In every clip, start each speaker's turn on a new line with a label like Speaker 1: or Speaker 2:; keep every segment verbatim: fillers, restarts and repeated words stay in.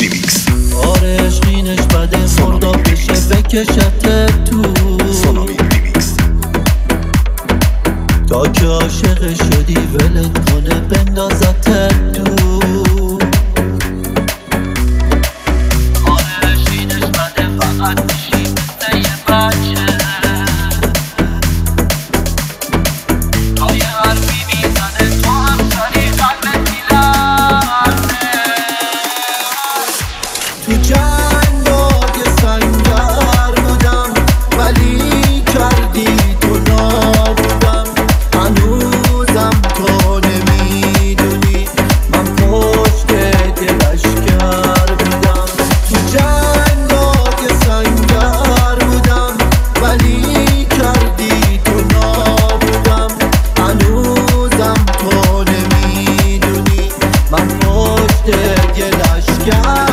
Speaker 1: ریمیکس.
Speaker 2: آره عشقینش بده مردا بشه بکشت تو
Speaker 1: سونامی ریمیکس.
Speaker 2: تا که عاشق شدی ولت کنه بندازت تو. آره عشقینش بده فقط میشی مثل یه بچه تا یه حرفی میزنه تو هم سری قلبت میلرزه. تو جنگای سنگر بودم ولی کردی تو نابودم. هنوزم تو نمیدونی من پشت یه لشکر بودم. تو جنگای سنگر بودم ولی کردی تو نابودم. هنوزم تو نمیدونی من پشت یه لشکر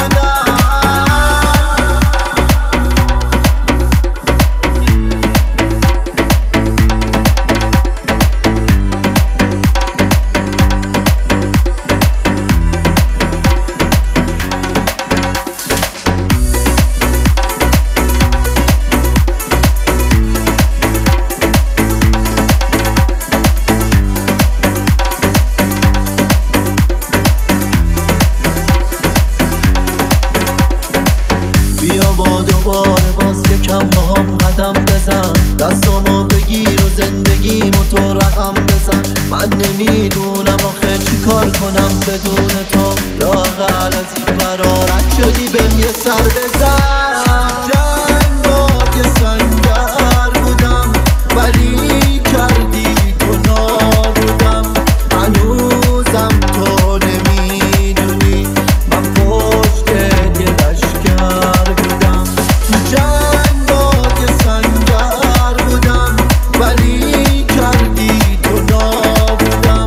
Speaker 2: بیا با دوباره باز یکم با هم قدم بزن. دستامو بگیر و زندگیمو تو رقم بزن. من نمیدونم آخه چی کار کنم بدون تو. لااقل از این برارت شدی بهم یه سر بزن. جنگای سنگر بودم ولی کردی تو نابودم. هنوزم تو نمیدونی من پشت یه لشکر بودم. تو جنگای سنگر بودم ولی کردی تو نابودم.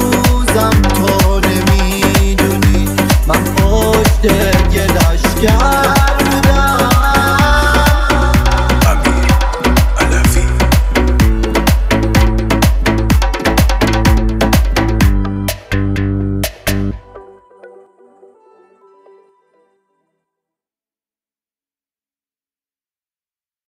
Speaker 2: هنوزم تو نمیدونی من پشت یه لشکر